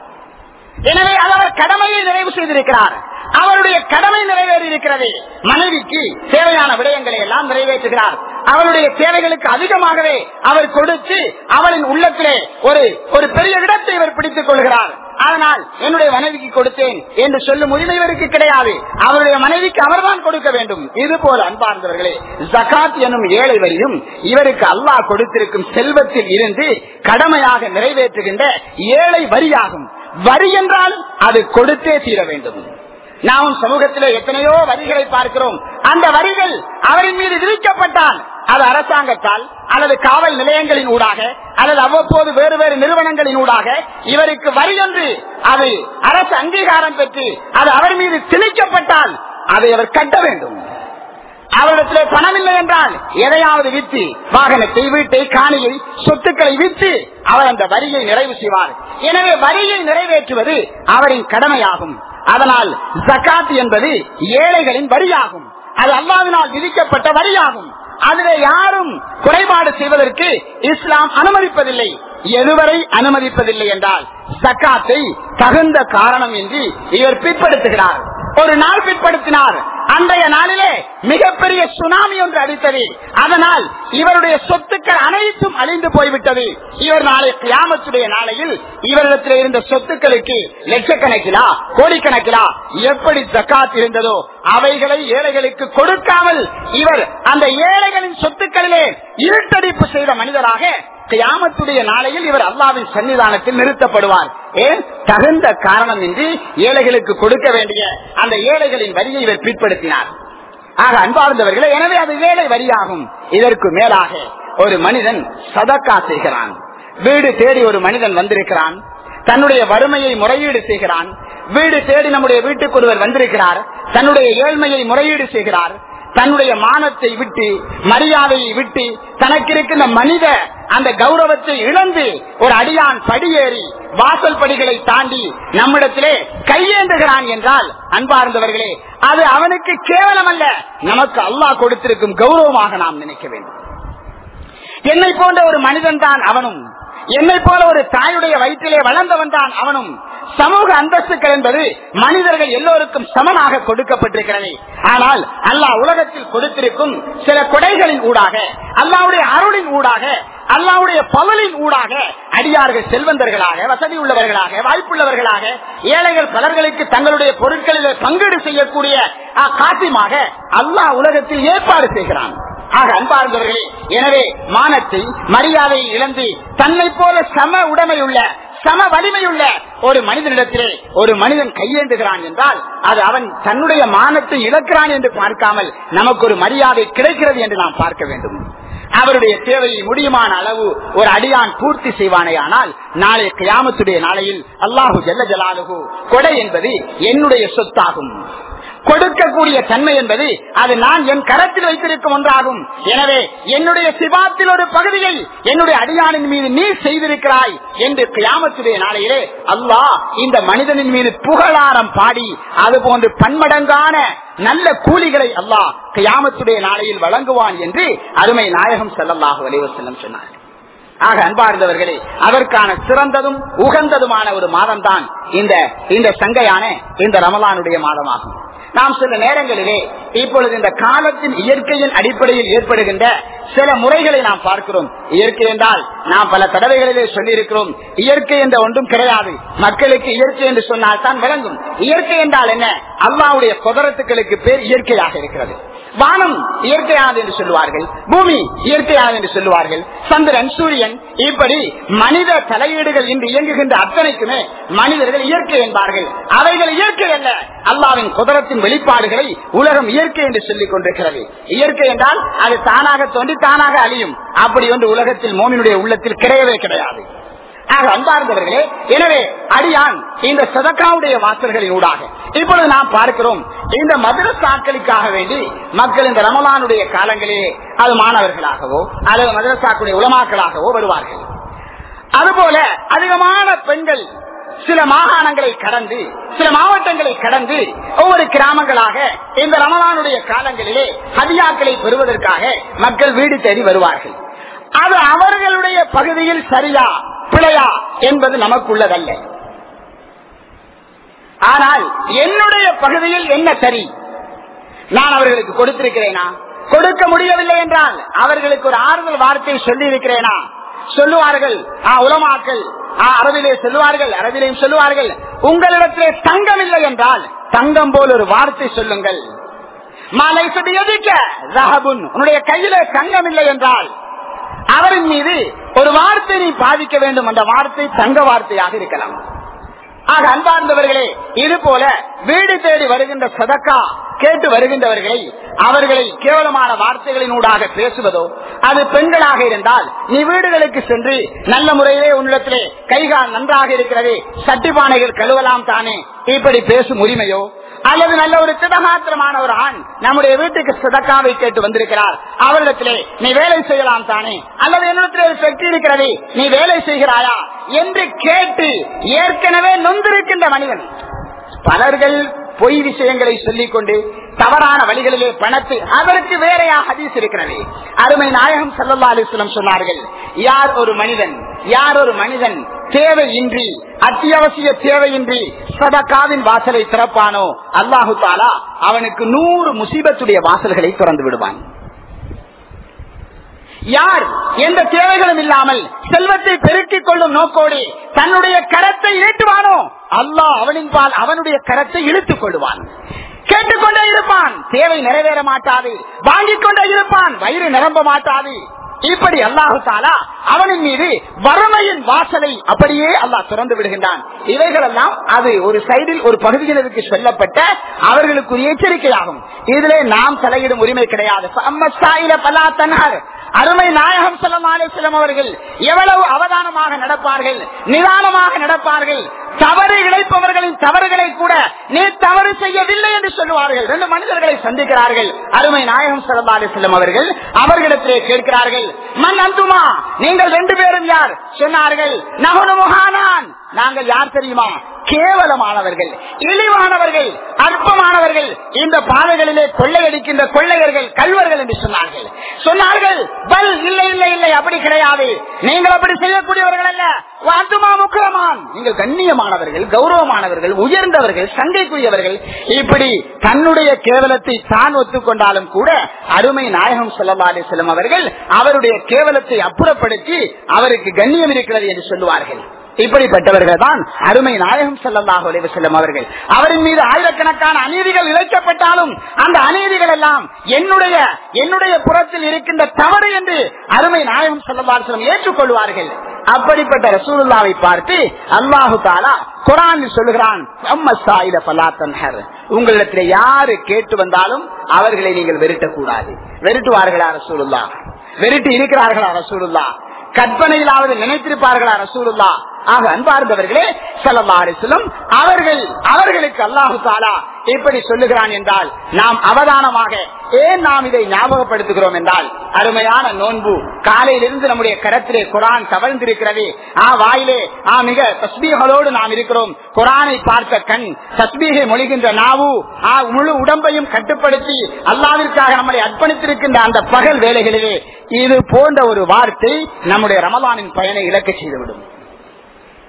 எனவே அவர் கடமையை நிறைவு செய்திருக்கிறார், அவருடைய கடமை நிறைவேறி இருக்கிறது. மனைவிக்கு தேவையான விடயங்களை எல்லாம் நிறைவேற்றுகிறார். அவருடைய தேவைகளுக்கு அதிகமாகவே அவர் கொடுத்து அவளின் உள்ளத்திலே ஒரு பெரிய இடத்தை இவர் பிடித்துக் கொள்கிறார். அதனால் என்னுடைய மனைவிக்கு கொடுத்தேன் என்று சொல்லும் உரிமை இவருக்கு கிடையாது. அவருடைய மனைவிக்கு அவர்தான் கொடுக்க வேண்டும். இது போல அன்பார்ந்தவர்களே, ஜகாத் எனும் ஏழை வரியும் இவருக்கு அல்லாஹ் கொடுத்திருக்கும் செல்வத்தில் இருந்து கடமையாக நிறைவேற்றுகின்ற ஏழை வரியாகும். வரி என்றால் அது கொடுத்தே தீர வேண்டும். நாம் சமூகத்திலே எத்தனையோ வரிகளை பார்க்கிறோம். அந்த வரிகள் அவரின் மீது விதிக்கப்பட்டால் அது அரசாங்கத்தால் அல்லது காவல் நிலையங்களின் ஊடாக அல்லது அவ்வப்போது வேறு வேறு நிறுவனங்களின் ஊடாக இவருக்கு வரி என்று அது அரசு அங்கீகாரம் பெற்று அது அவர் மீது திணிக்கப்பட்டால் அதை அவர் கட்ட வேண்டும். அவரிடத்திலே பணம் இல்லை என்றால் எதையாவது விற்று, வாகனத்தை, வீட்டை, காணியை, சொத்துக்களை விற்று அவர் அந்த வரியை நிறைவு செய்வார். எனவே வரியை நிறைவேற்றுவது அவரின் கடமையாகும். அதனால் ஜகாத் என்பது ஏழைகளின் வரியாகும். அது அல்லாஹ்வினால் விதிக்கப்பட்ட வரியாகும். அதிலே யாரும் குறைபாடு செய்வதற்கு இஸ்லாம் அனுமதிப்பதில்லை. எதுவரை அனுமதிப்பதில்லை என்றால் ஜகாத்தை தகுந்த காரணம் இன்றி இவர் பிற்படுத்துகிறார். ஒரு நாள் பிற்படுத்தினார், அன்றைய நாளிலே மிகப்பெரிய சுனாமி ஒன்று அடித்தது. அதனால் இவருடைய சொத்துக்கள் அனைத்தும் அழிந்து போய்விட்டது. இவர் நாளை கியாமத்துடைய நாளையில் இவரிடத்தில் இருந்த சொத்துக்களுக்கு லட்சக்கணக்கிலா கோடிக்கணக்கிலா எப்படி ஜகாத் இருந்ததோ அவைகளை ஏழைகளுக்கு கொடுக்காமல் இவர் அந்த ஏழைகளின் சொத்துக்களிலே இருட்டடிப்பு செய்த மனிதராக கியாமத்துடைய நாளையில் இவர் அல்லாஹ்வின் சன்னிதானத்தில் நிறுத்தப்படுவார். ஏன்? தகுந்த காரணம் இன்றி ஏழைகளுக்கு கொடுக்க வேண்டிய அந்த ஏழைகளின் வரியை இவர் பிற்படுத்தினார். ஆக அன்பார்ந்தவர்களே, எனவே அது ஏழை வரியாகும். இதற்கு மேலாக ஒரு மனிதன் சதக்கா செய்கிறான். வீடு தேடி ஒரு மனிதன் வந்திருக்கிறான், தன்னுடைய வறுமையை முறையீடு செய்கிறான். வீடு தேடி நம்முடைய வீட்டுக்கு ஒருவர் வந்திருக்கிறார், தன்னுடைய ஏழ்மையை முறையீடு செய்கிறார். தன்னுடைய மானத்தை விட்டு, மரியாதையை விட்டு, தனக்கு இருக்கின்ற மனித அந்த கௌரவத்தை இழந்து ஒரு அடியான் படியேறி வாசல் படிகளை தாண்டி நம்மிடத்திலே கையேந்துகிறான் என்றால் அன்பார்ந்தவர்களே, அது அவனுக்கு கேவலம் அல்ல, நமக்கு அல்லாஹ் கொடுத்திருக்கும் கௌரவமாக நாம் நினைக்க வேண்டும். என்னை போன்ற ஒரு மனிதன் தான் அவனும், என்னை போல ஒரு தாயுடைய வயிற்றிலே வளர்ந்தவன் தான் அவனும். சமூக அந்தஸ்துக்கள் என்பது மனிதர்கள் எல்லோருக்கும் சமமாக கொடுக்கப்பட்டிருக்கிறது. ஆனால் அல்லாஹ் உலகத்தில் கொடுத்திருக்கும் சில கொடைகளின் ஊடாக, அல்லாஹ்வுடைய அருளின் ஊடாக, அல்லாஹ்வுடைய பவலின் ஊடாக அடியார்கள் செல்வந்தர்களாக, வசதி உள்ளவர்களாக, வாய்ப்புள்ளவர்களாக, ஏழைகள் பலர்களுக்கு தங்களுடைய பொருட்களில் பங்கீடு செய்யக்கூடிய காட்சியமாக அல்லாஹ் உலகத்தில் ஏற்பாடு செய்கிறான். ஆக அன்பார்ந்தவர்களே, எனவே மானத்தை, மரியாதையை இழந்து தன்னை போல சம உடைமையுள்ள, சம வலிமையுள்ள ஒரு மனிதனிடத்திலே ஒரு மனிதன் கையேந்துகிறான் என்றால் அது அவன் தன்னுடைய மானத்தை இழக்கிறான் என்று பார்க்காமல் நமக்கு ஒரு மரியாதை கிடைக்கிறது என்று நாம் பார்க்க வேண்டும். அவருடைய தேவையை முடியுமான அளவு ஒரு அடியான் பூர்த்தி செய்வானே, ஆனால் நாளை கியாமத்துடைய நாளையில் அல்லாஹு ஜல்ல ஜலாலுஹு கொடை என்பது என்னுடைய சொத்தாகும். கொடுக்கக்கூடிய தன்மை என்பது அது நான் என் கரத்தில் வைத்திருக்கும் ஒன்றாகும். எனவே என்னுடைய சிபாத்தில் ஒரு பகுதியை என்னுடைய அடியானின் மீது நீ செய்திருக்கிறாய் என்று கியாமத்துடைய நாளையிலே அல்லாஹ் இந்த மனிதனின் மீது புகழாரம் பாடி அது போன்று பன்மடங்கான நல்ல கூலிகளை அல்லாஹ் கியாமத்துடைய நாளையில் வழங்குவான் என்று அருமை நாயகம் ஸல்லல்லாஹு அலைஹி வஸல்லம் சொன்னார். ஆக அன்பார்ந்தவர்களே, அதற்கான சிறந்ததும் உகந்ததுமான ஒரு மாதம் தான் இந்த சங்கையான இந்த ரமலானுடைய மாதமாகும். நாம் சில நேரங்களிலே இப்பொழுது இந்த காலத்தின் இயற்கையின் அடிப்படையில் ஏற்படுகின்ற சில முறைகளை நாம் பார்க்கிறோம். இயற்கை என்றால் நாம் பல தடவைகளிலே சொல்லி இருக்கிறோம், இயற்கை என்ற ஒன்றும் கிடையாது. மக்களுக்கு இயற்கை என்று சொன்னால் தான் விளங்கும். இயற்கை என்றால் என்ன? அல்லாஹ்வுடைய குதரத்துக்களுக்கு பேர் இயற்கையாக இருக்கிறது. வானம் இயற்கையானது என்று சொல்லுவார்கள், பூமி இயற்கையானது என்று சொல்லுவார்கள், சந்திரன், சூரியன், இப்படி மனித தலையீடுகள் இன்று இயங்குகின்ற அத்தனைக்குமே மனிதர்கள் இயற்கை என்பார்கள். அவைகள் இயற்கை அல்ல, அல்லாஹ்வின் குதரத்தின் வெளிப்பாடுகளை உலகம் இயற்கை என்று சொல்லிக் கொண்டிருக்கிறது. இயற்கை என்றால் அது தானாக தோன்றி தானாக அழியும். அப்படி ஒன்று உலகத்தில் மோமினுடைய உள்ளத்தில் கிடையவே கிடையாது. அன்பார்ந்தவர்களே, எனவே அடியான் இந்த சதகாவுடைய வாசல்களின் ஊடாக இப்பொழுது நாம் பார்க்கிறோம், இந்த மதரசாக்களுக்காக வேண்டி மக்கள் இந்த ரமலானுடைய காலங்களிலே அது மாணவர்களாகவோ அல்லது மதரசாக்களுடைய உலமாக்களாகவோ வருவார்கள். அதுபோல அதிகமான பெண்கள் சில மாகாணங்களை கடந்து சில மாவட்டங்களை கடந்து ஒவ்வொரு கிராமங்களாக இந்த ரமலானுடைய காலங்களிலே ஹதியாக்களை பெறுவதற்காக மக்கள் வீடு தேடி வருவார்கள். அது அவர்களுடைய பகுதியில் சரியா பிழையா என்பது நமக்குள்ளதல்ல. ஆனால் என்னுடைய பகுதியில் என்ன சரி, நான் அவர்களுக்கு கொடுத்திருக்கிறேனா? கொடுக்க முடியவில்லை என்றால் அவர்களுக்கு ஒரு ஆறுதல் வார்த்தை சொல்லி இருக்கிறேனா? சொல்லுவார்கள் உலமாக்கள், அரபிலே சொல்லுவார்கள், அரபிலையும் சொல்லுவார்கள், உங்களிடத்திலே தங்கம் இல்லை என்றால் தங்கம் போல் ஒரு வார்த்தை சொல்லுங்கள். மாலை சுடியதிக்க ரஹபுன், உன்னுடைய கையிலே தங்கம் இல்லை என்றால் அவரின் மீது ஒரு வார்த்தை நீ பாதிக்க வேண்டும். அந்த வார்த்தை தங்க வார்த்தையாக இருக்கலாம். ஆக அன்பார்ந்தவர்களே, இது போல வீடு தேடி வருகின்ற சதக்கா கேட்டு வருகின்றவர்களை அவர்களை கேவலமான வார்த்தைகளினூடாக பேசுவதோ, அது பெண்களாக இருந்தால் நீ வீடுகளுக்கு சென்று நல்ல முறையிலே உன்னிடத்திலே கைகால் நன்றாக இருக்கிறது, சட்டிப்பானைகள் கழுவலாம் தானே, இப்படி பேசும் உரிமையோ, அல்லது நல்ல ஒரு திடமாத்திரமான ஒரு ஆண் நம்முடைய வீட்டுக்கு சதக்காவை கேட்டு வந்திருக்கிறார், அவரிடத்திலே நீ வேலை செய்யலாம் தானே, அல்லது என்னிடத்திலே சக்தி இருக்கிறது நீ வேலை செய்கிறாயா என்று கேட்டு ஏற்கனவே நொந்திருக்கின்ற மனிதன் பலர்கள் பொய் விஷயங்களை சொல்லிக் கொண்டு தவறான வழிகளிலே பணத்து அதற்கு வேறையா ஹதீஸ் இருக்கிறது. அருமை நாயகம் ஸல்லல்லாஹு அலைஹி வஸல்லம் சொன்னார்கள், யார் ஒரு மனிதன் தேவையின்றி அத்தியாவசிய தேவையின்றி சதகாவின் வாசலை திறப்பானோ அல்லாஹு தஆலா அவனுக்கு 100 முசீபத்துடைய வாசல்களை திறந்து விடுவான். யார் எந்த தேவைகளும் இல்லாமல் செல்வத்தை பெருக்கிக் கொள்ளும் நோக்கோடு தன்னுடைய கரத்தை நீட்டுவானோ அல்லாஹ் அவனின்பால் அவனுடைய கரத்தை இழுத்துக் கொள்வான். கேட்டுக்கொண்டே இருப்பான், தேவை நிறைவேற மாட்டாது, வாங்கிக் கொண்டே இருப்பான், வயிறு நிரம்ப மாட்டாது. இப்படி அல்லாஹு தஆலா அவனின் மீது வறுமையின் வாசலை அப்படியே அல்லாஹ் திறந்து விடுகின்றான். இவைகளெல்லாம் அது ஒரு சைடில் ஒரு பகுதியினருக்கு சொல்லப்பட்ட அவர்களுக்குரிய எச்சரிக்கையாகும். இதிலே நாம் தலையிடும் உரிமை கிடையாது. அருமை நாயகம் ஸல்லல்லாஹு அலைஹி வஸல்லம் அவர்கள் எவ்வளவு அவதானமாக நடப்பார்கள், நிதானமாக நடப்பார்கள். தவறு இழைப்பவர்களின் தவறுகளை கூட நீ தவறு செய்யவில்லை என்று சொல்லுவார்கள். 2 மனிதர்களை சந்திக்கிறார்கள். அருமை நாயகம் ஸல்லல்லாஹு அலைஹி வஸல்லம் அவர்கள் அவர்களிடத்திலே கேட்கிறார்கள், மன் அந்துமா, நீங்கள் 2 பேரும் யார்? சொன்னார்கள், நஹ்னு முஹானான், நாங்கள் யார் தெரியுமா? கேவலமானவர்கள், இழிவானவர்கள், அற்பமானவர்கள், இந்த பாதைகளிலே கொள்ளையடிக்கின்ற கொள்ளையர்கள், கல்வர்கள் என்று சொன்னார்கள். பல் இல்லை இல்லை இல்லை, அப்படி கிடையாது, நீங்கள் அப்படி செய்யக்கூடியவர்கள் அல்ல. வாத்துமா முக்கிரமான், நீங்கள் கண்ணியமானவர்கள், கௌரவமானவர்கள், உயர்ந்தவர்கள், சங்கைக்குரியவர்கள். இப்படி தன்னுடைய கேவலத்தை தான் ஒத்துக்கொண்டாலும் கூட அருமை நாயகம் ஸல்லல்லாஹு அலைஹி வஸல்லம் அவர்கள் அவருடைய கேவலத்தை அப்புறப்படுத்தி அவருக்கு கண்ணியம் இருக்கிறது என்று சொல்லுவார்கள். இப்படிப்பட்டவர்கள் தான் அருமை நாயகம் ஸல்லல்லாஹு அலைஹி வஸல்லம் அவர்கள். அவரின் மீது ஆயிரக்கணக்கான அநீதிகள் இழைக்கப்பட்டாலும் அந்த அநீதிகள் எல்லாம் என்னுடைய புறத்தில் இருக்கின்ற தவறு என்று அருமை நாயகம் ஸல்லல்லாஹு அலைஹி வஸல்லம் ஏற்றுக்கொள்வார்கள். அப்படிப்பட்ட ரசூலுல்லாஹ்வை பார்த்து அல்லாஹு தஆலா குர்ஆனில் சொல்லுகிறான், உங்களிடத்தில் யாரு கேட்டு வந்தாலும் அவர்களை நீங்கள் வெறுட்டக்கூடாது. வெறுட்டுவார்களா ரசூலுல்லாஹ்? வெறுட்டு இருக்கிறார்களா ரசூலுல்லாஹ்? கற்பனையிலாவது நினைத்திருப்பார்களா ரசூலுல்லாஹ்? ஆக அன்பார்ந்தவர்களே, ஸல்லல்லாஹு அலைஹி வஸல்லம் அவர்களுக்கு அல்லாஹு தஆலா எப்படி சொல்லுகிறான் என்றால், நாம் அவதானமாக ஏன் நாம் இதை ஞாபகப்படுத்துகிறோம் என்றால், அருமையான நோன்பு காலையிலிருந்து நம்முடைய கரத்திலே குர்ஆன் தவழ்ந்திருக்கிறது. வாயிலே மிக தஸ்பீஹோடு நாம் இருக்கிறோம். குர்ஆனை பார்த்த கண், தஸ்பீஹை மொழிகின்ற நாவு, முழு உடம்பையும் கட்டுப்படுத்தி அல்லாஹ்விற்காக நம்மை அர்ப்பணித்திருக்கின்ற அந்த பகல் வேளைகளிலே இது போன்ற ஒரு வார்த்தை நம்முடைய ரமலானின் பயனை இழக்க செய்துவிடும்.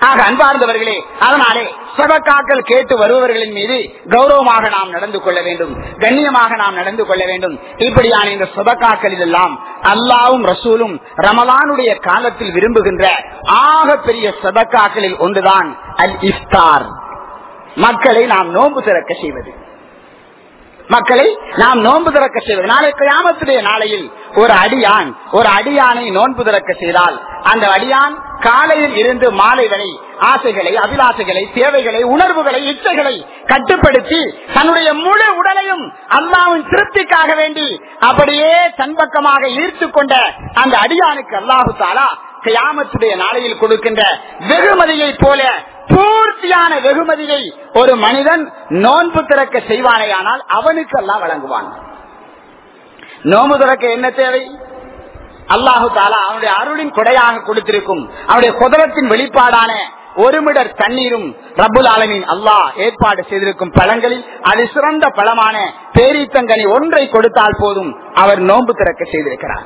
ஆக அன்பார்ந்தவர்களே, அதனாலே சதக்காக்கள் கேட்டு வருபவர்களின் மீது கௌரவமாக நாம் நடந்து கொள்ள வேண்டும், கண்ணியமாக நாம் நடந்து கொள்ள வேண்டும். இப்படியான இந்த சதக்காக்களில் எல்லாம் அல்லாஹ்வும் ரசூலும் ரமலானுடைய காலத்தில் விரும்புகின்ற ஆக பெரிய சதக்காக்களில் ஒன்றுதான் அல் இஃப்தார். மக்களை நாம் நோன்பு திறக்க செய்வது, மக்களை நாம் நோன்பு திறக்க செய்வது. நாளை கியாமத்துடைய நாளையில் ஒரு அடியானை நோன்பு திறக்க செய்தால் அந்த அடியான் காலையில் இருந்து மாலை வரை ஆசைகளை, அபிலாசைகளை, தேவைகளை, உணர்வுகளை, இச்சைகளை கட்டுப்படுத்தி தன்னுடைய முழு உடலையும் அல்லாஹ்வின் திருப்திக்காக வேண்டி அப்படியே தன்பக்கமாக ஈர்த்து கொண்ட அந்த அடியானுக்கு அல்லாஹு தஆலா கியாமத்துடைய நாளையில் கொடுக்கின்ற வெகுமதியை போல பூர்த்தியான வெகுமதியை ஒரு மனிதன் நோன்பு திறக்க செய்வானேயானால் அவனுக்கு அல்லாஹ் வழங்குவான். நோன்பு திறக்க என்ன தேவை? அல்லாஹு தஆலா அவனுடைய அருளின் கொடையாக கொடுத்திருக்கும் அவனுடைய குதரத்தின் வெளிப்பாடான ஒரு மிடர் தண்ணீரும் ரப்புல் ஆலமீன் அல்லாஹ் ஏற்பாடு செய்திருக்கும் பழங்களில் அது சிறந்த பழமான பேரீத்தங்கனி ஒன்றை கொடுத்தால் போதும் அவர் நோன்பு திறக்க செய்திருக்கிறார்.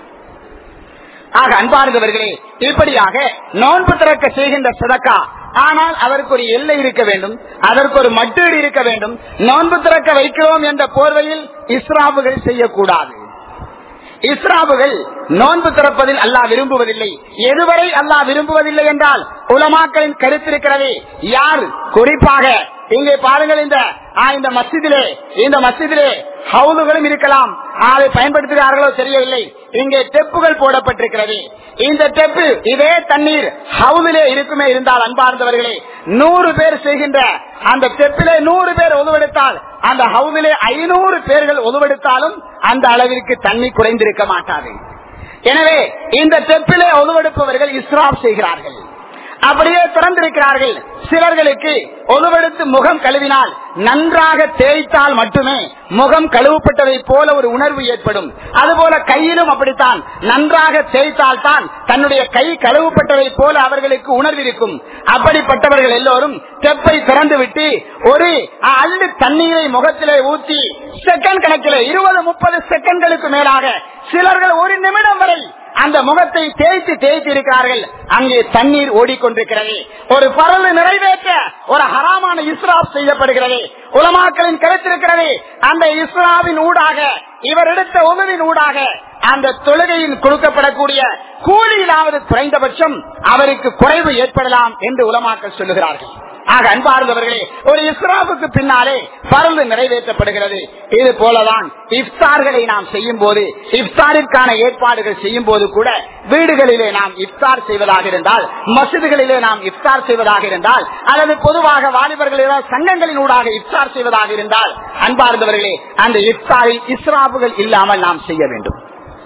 ஆக அன்பார்ந்தவர்களே, இப்படியாக நோன்பு திறக்க செய்கின்ற சதக்கா, ஆனால் அதற்கு ஒரு எல்லை இருக்க வேண்டும், அதற்கு ஒரு மட்டீடு இருக்க வேண்டும். நோன்பு திறக்க வைக்கிறோம் என்ற போர்வையில் இஸ்ராபுகள் செய்யக்கூடாது. இஸ்ராபுகள் நோன்பு திறப்பதில் அல்லாஹ் விரும்புவதில்லை. எதுவரை அல்லாஹ் விரும்புவதில்லை என்றால் உலமாக்களின் கருத்திருக்கிறதே. யார் குறிப்பாக இங்கே பாருங்கள், இந்த மஸ்ஜிதிலே ஹவுதுகளும் இருக்கலாம், அதை பயன்படுத்துகிறார்களோ தெரியவில்லை. இங்கே டெப்புகள் போடப்பட்டிருக்கிறது. இந்த டெப்பு, இதே தண்ணீர் ஹவுதிலே இருக்குமே இருந்தால் அன்பார்ந்தவர்களே, 100 பேர் செய்கின்ற அந்த டெப்பிலே 100 பேர் ஒதுவெடுத்தால் அந்த ஹவுதிலே 500 பேர்கள் ஒதுவெடுத்தாலும் அந்த அளவிற்கு தண்ணி குறைந்திருக்க மாட்டாது. எனவே இந்த டெப்பிலே ஒதுவெடுப்பவர்கள் இஸ்ராப் செய்கிறார்கள், அப்படியே திறந்திருக்கிறார்கள். சிலர்களுக்கு ஒதுவெடுத்து முகம் கழுவினால் நன்றாக தேய்த்தால் மட்டுமே முகம் கழுவப்பட்டதை போல ஒரு உணர்வு ஏற்படும். அதுபோல கையிலும் அப்படித்தான், நன்றாக தேய்த்தால் தான் தன்னுடைய கை கழுவப்பட்டதை போல அவர்களுக்கு உணர்வு இருக்கும். அப்படிப்பட்டவர்கள் எல்லோரும் தெப்பை திறந்து விட்டு ஒரு அள்ளு தண்ணீரை முகத்திலே ஊற்றி செகண்ட் கணக்கில் 20-30 செகண்ட்களுக்கு மேலாக சிலர்கள் 1 நிமிடம் வரை அந்த முகத்தை தேய்த்து இருக்கிறார்கள். அங்கே தண்ணீர் ஓடிக்கொண்டிருக்கிறது. ஒரு பரவல் நிறைவேற்ற ஒரு ஹராமான இஸ்ராப் செய்யப்படுகிறது. உலமாக்களின் கருத்திருக்கிறது, அந்த இஸ்ராவின் ஊடாக, இவர் எடுத்த உணவின் ஊடாக அந்த தொழுகையில் கொடுக்கப்படக்கூடிய கூலியிலாவது குறைந்தபட்சம் அவருக்கு குறைவு ஏற்படலாம் என்று உலமாக்கள் சொல்லுகிறார்கள். ஆக அன்பார்ந்தவர்களே, ஒரு இஸ்ராஃபுக்கு பின்னாலே பரந்து நிறைவேற்றப்படுகிறது. இது போலதான் இஃப்தார்களை நாம் செய்யும் போது, இஃப்தாரிற்கான ஏற்பாடுகள் செய்யும் போது கூட வீடுகளிலே நாம் இஃப்தார் செய்வதாக இருந்தால், மஸ்ஜிதுகளிலே நாம் இஃப்தார் செய்வதாக இருந்தால், அல்லது பொதுவாக வாலிபர்கள் சங்கங்களின் ஊடாக இஃப்தார் செய்வதாக இருந்தால், அன்பார்ந்தவர்களே, அந்த இஃப்தாரில் இஸ்ராஃபுகள் இல்லாமல் நாம் செய்ய வேண்டும்.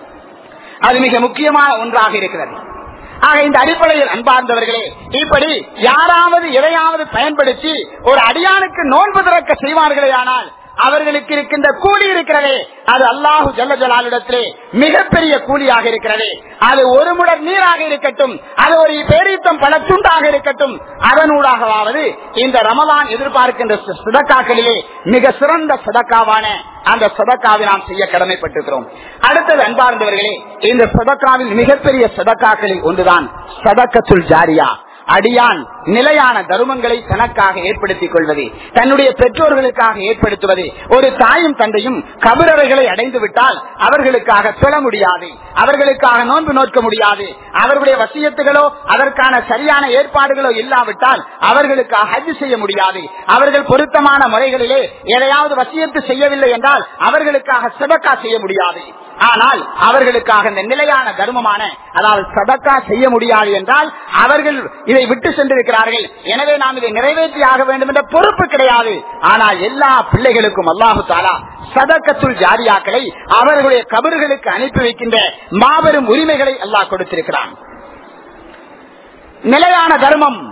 அது மிக முக்கியமான ஒன்றாக இருக்கிறது. ஆக இந்த அடிப்படையில் அன்பார்ந்தவர்களே, இப்படி யாராவது எதையாவது பயன்படுத்தி ஒரு அடியானுக்கு நோன்பு திறக்க செய்வார்களே ஆனால் அவர்களுக்கு இருக்கின்ற கூலி இருக்கிறதே, அது அல்லாஹு ஜல்ல ஜலாலிடத்திலே மிகப்பெரிய கூலியாக இருக்கிறது. அது ஒரு முடர் நீராக இருக்கட்டும், அது ஒரு பேரீத்தம் பல துண்டாக இருக்கட்டும், அதனூடாகவாவது இந்த ரமலான் எதிர்பார்க்கின்ற சதக்காக்களிலே மிக சிறந்த சதக்காவான அந்த சதக்காவை நாம் செய்ய கடமைப்பட்டிருக்கிறோம். அடுத்தது அன்பார்ந்தவர்களே, இந்த சதக்காவில் மிகப்பெரிய சதக்காக்களில் ஒன்றுதான் சதக்கத்துல் ஜாரியா. அடியான் நிலையான தர்மங்களை தனக்காக ஏற்படுத்திக் கொள்வது, தன்னுடைய பெற்றோர்களுக்காக ஏற்படுத்துவது. ஒரு தாயும் தந்தையும் கபரறைகளை அடைந்து விட்டால் அவர்களுக்காக தொழ முடியாது, அவர்களுக்காக நோன்பு நோக்க முடியாது. அவர்களுடைய வசியத்துகளோ அதற்கான சரியான ஏற்பாடுகளோ இல்லாவிட்டால் அவர்களுக்காக ஹஜ் செய்ய முடியாது. அவர்கள் பொருத்தமான முறைகளிலே எதையாவது வசியத்து செய்யவில்லை என்றால் அவர்களுக்காக சதக்கா செய்ய முடியாது. ஆனால் அவர்களுக்காக இந்த நிலையான தர்மமான, அதாவது சதக்கா செய்ய முடியாது என்றால் அவர்கள் இதை விட்டு சென்றிருக்கிறார்கள். எனவே நாம் இதை நிறைவேற்றி ஆக வேண்டும் என்ற பொறுப்பு கிடையாது. ஆனால் எல்லா பிள்ளைகளுக்கும் அல்லாஹு தஆலா சதக்கத்துல் ஜாரியாக்களை அவர்களுடைய கபர்களுக்கு அனுப்பி வைக்கின்ற மாபெரும் உரிமைகளை அல்லாஹ் கொடுத்திருக்கிறான். நிலையான தர்மம்,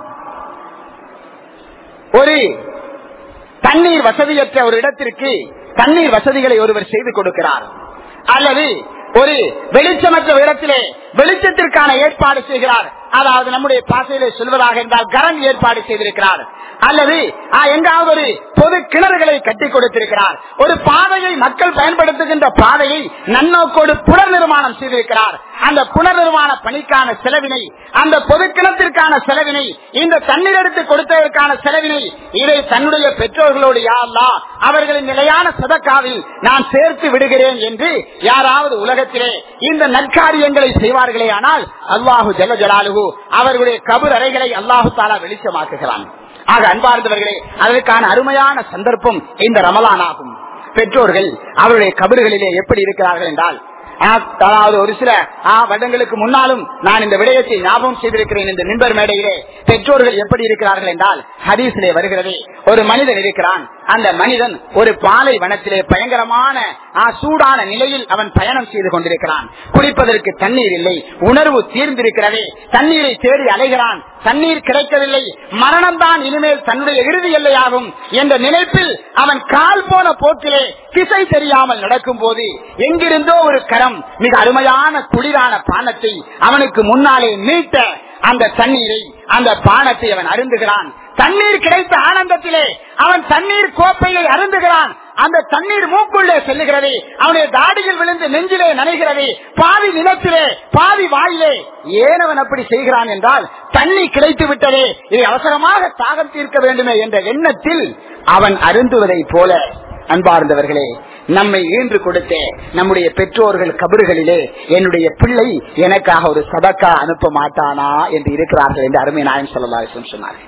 ஒரு தண்ணீர் வசதியற்ற ஒரு இடத்திற்கு தண்ணீர் வசதிகளை ஒருவர் செய்து கொடுக்கிறார், அல்லது ஒரு வெளிச்சமற்ற இடத்திலே வெளிச்சத்திற்கான ஏற்பாடு செய்கிறார். அதாவது நம்முடைய பாசையிலே சொல்வதாக இருந்தால் கரண்ட் ஏற்பாடு செய்திருக்கிறார். அல்லது எங்காவது ஒரு பொது கிணறுகளை கட்டி கொடுத்திருக்கிறார், ஒரு பாதையை மக்கள் பயன்படுத்துகின்ற பாதையை நன்னோக்கோடு புனர் நிர்மாணம் செய்திருக்கிறார். அந்த புனர் நிர்மாண பணிக்கான செலவினை, அந்த பொது கிணத்திற்கான செலவினை, இந்த தண்ணீர் எடுத்து கொடுத்ததற்கான செலவினை, இதை தன்னுடைய பெற்றோர்களோடு யா அல்லாஹ் அவர்களின் நிலையான சதக்காவில் நான் சேர்த்து விடுகிறேன் என்று யாராவது உலகத்திலே இந்த நற்காரியங்களை செய்வார்களே ஆனால் அல்லாஹு ஜல்ல ஜலாலுஹு அவர்களுடைய கபர் அறைகளை அல்லாஹு தஆலா வெளிச்சமாக்குகிறான். ஆக அன்பார்ந்தவர்களே, அதற்கான அருமையான சந்தர்ப்பம் இந்த ரமலான் ஆகும். பெற்றோர்கள் அவருடைய கபறுகளிலே எப்படி இருக்கிறார்கள் என்றால், அதாவது ஒரு சில வருடங்களுக்கு முன்னாலும் நான் இந்த விடயத்தை ஞாபகம் செய்திருக்கிறேன். இந்த மிம்பர் மேடையிலே பெற்றோர்கள் எப்படி இருக்கிறார்கள் என்றால், ஹதீஸிலே வருகிறது, ஒரு மனிதன் இருக்கிறான். அந்த மனிதன் ஒரு பாலை வனத்திலே பயங்கரமான சூடான நிலையில் அவன் பயணம் செய்து கொண்டிருக்கிறான். குடிப்பதற்கு தண்ணீர் இல்லை, உணர்வு தீர்ந்திருக்கிறதே, தண்ணீரை தேடி அலைகிறான், தண்ணீர் கிடைக்கவில்லை, மரணம்தான் இனிமேல் தன்னுடைய இறுதி எல்லையாகும் என்ற நினைப்பில் அவன் கால் போன போக்கிலே திசை தெரியாமல் நடக்கும் போது எங்கிருந்தோ ஒரு கரம் மிக அருமையான குளிரான பானத்தை அவனுக்கு முன்னாலே மீட்ட அந்த தண்ணீரை, அந்த பானத்தை அவன் அருந்துகிறான். தண்ணீர் கிடைத்த ஆனந்தத்திலே அவன் தண்ணீர் கோப்பையை அருந்துகிறான். அந்த தண்ணீர் மூக்குள்ளே செல்லுகிறது, அவனுடைய தாடியில் விழுந்து நெஞ்சிலே நனைகிறது, பாதி நிலத்திலே பாதி வாயிலே. ஏன் அவன் அப்படி செய்கிறான் என்றால், தண்ணி கிடைத்து விட்டதே, இதை அவசரமாக தாகம் தீர்க்க வேண்டுமே என்ற எண்ணத்தில் அவன் அருந்துவதை போல அன்பார்ந்தவர்களே, நம்மை ஈன்று கொடுத்த நம்முடைய பெற்றோர்கள் கபறுகளிலே என்னுடைய பிள்ளை எனக்காக ஒரு சதக்கா அனுப்ப மாட்டானா என்று இருக்கிறார்கள் என்று அருமை நாயகம் ஸல்லல்லாஹு அலைஹி வஸல்லம் சொன்னார்கள்.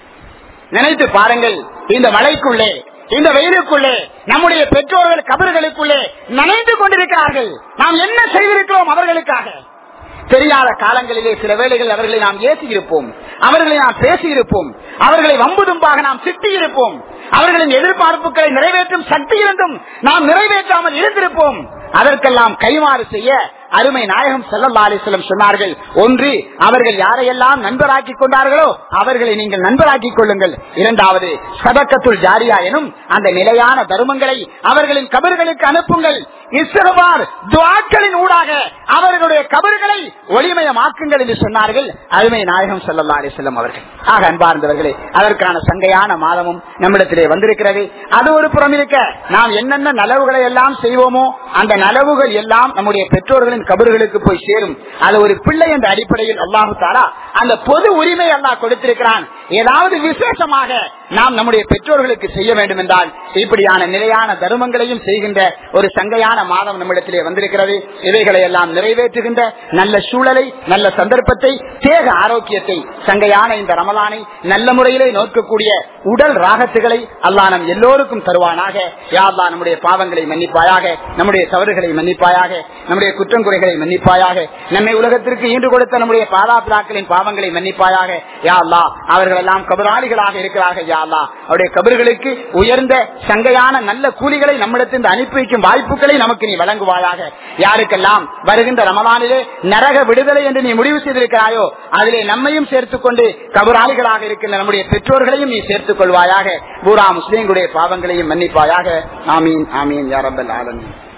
நினைத்து பாருங்கள், இந்த மலைக்குள்ளே, இந்த வெயிலுக்குள்ளே நம்முடைய பெற்றோர்கள் கபறுகளுக்குள்ளே நனைந்து கொண்டிருக்கிறார்கள். நாம் என்ன செய்திருக்கிறோம் அவர்களுக்காக? தெரியாத காலங்களிலே சில வேளைகள் அவர்களை நாம் ஏசியிருப்போம், அவர்களை நாம் பேசியிருப்போம், அவர்களை வம்புதும்பாக நாம் திட்டியிருப்போம், அவர்களின் எதிர்பார்ப்புகளை நிறைவேற்றும் சக்தி இருந்தும் நாம் நிறைவேற்றாமல் இருந்திருப்போம். அதற்கெல்லாம் கைமாறு செய்ய அருமை நாயகம் ஸல்லல்லாஹு அலைஹி வஸல்லம் சொன்னார்கள், ஒன்று, அவர்கள் யாரையெல்லாம் நண்பராக்கி கொண்டார்களோ அவர்களை நீங்கள் நண்பராக்கிக் கொள்ளுங்கள். இரண்டாவது, சதக்கத்துல் ஜாரியா எனும் அந்த நிலையான தர்மங்களை அவர்களின் கபர்களுக்கு அனுப்புங்கள். இஸ்திக்பார் துஆக்களின் ஊடாக அவர்களுடைய கபர்களை ஒளிமயமாக்குங்கள் என்று சொன்னார்கள் அருமை நாயகம் ஸல்லல்லாஹு அலைஹி வஸல்லம் அவர்கள். ஆக அன்பார்ந்தவர்களே, அதற்கான சங்கையான மாதமும் நம்மிடத்திலே வந்திருக்கிறது. அது ஒரு புறம் இருக்க, நாம் என்னென்ன நலவுகளை எல்லாம் செய்வோமோ அந்த நலவுகள் எல்லாம் நம்முடைய பெற்றோர்களின் கபர்களுக்கு போய் சேரும். அது ஒரு பிள்ளை என்ற அடிப்படையில் அல்லாஹு தஆலா அந்த பொது உரிமை அல்லாஹ் கொடுத்திருக்கிறான். ஏதாவது விசேஷமாக நாம் நம்முடைய பெற்றோர்களுக்கு செய்ய வேண்டும் என்றால் இப்படியான நிலையான தர்மங்களையும் செய்கின்ற ஒரு சங்கையான மாதம் நம்மிடத்திலே வந்திருக்கிறது. இவைகளை எல்லாம் நிறைவேற்றுகின்ற நல்ல சூழலை, நல்ல சந்தர்ப்பத்தை, தேக ஆரோக்கியத்தை சங்கையான இந்த ரமலானை நல்ல முறையிலே நோக்கக்கூடிய உடல் ராகத்துகளை அல்லாஹ் நம் எல்லோருக்கும் தருவானாக. யா அல்லாஹ் நம்முடைய பாவங்களை மன்னிப்பாயாக, நம்முடைய தவறுகளை மன்னிப்பாயாக, நம்முடைய குற்றங்குறைகளை மன்னிப்பாயாக, நம்மை உலகத்திற்கு ஈண்டு கொடுத்த நம்முடைய பாதாபிதாக்களின் பாவங்களை மன்னிப்பாயாக. யா அல்லாஹ் அவர்கள் எல்லாம் கபராளிகளாக இருக்கிறார்கள். யா அல்லாஹ் அவருடைய கபர்களுக்கு உயர்ந்த சங்கையான நல்ல கூலிகளை நம்மிடத்தில் அனுப்பி வைக்கும் வாய்ப்புகளை நமக்கு நீ வழங்குவாயாக. யாருக்கெல்லாம் வருகின்ற ரமலானிலே நரக விடுதலை என்று நீ முடிவு செய்திருக்கிறாயோ அதிலே நம்மையும் சேர்த்துக் கொண்டு கபராளிகளாக இருக்கின்ற நம்முடைய பெற்றோர்களையும் நீ சேர்த்துக் கொள்வாயாக. பூரா முஸ்லிம்களுடைய பாவங்களையும் மன்னிப்பாயாக. ஆமீன் ஆமீன் யா ரப்பல் ஆலமீன்.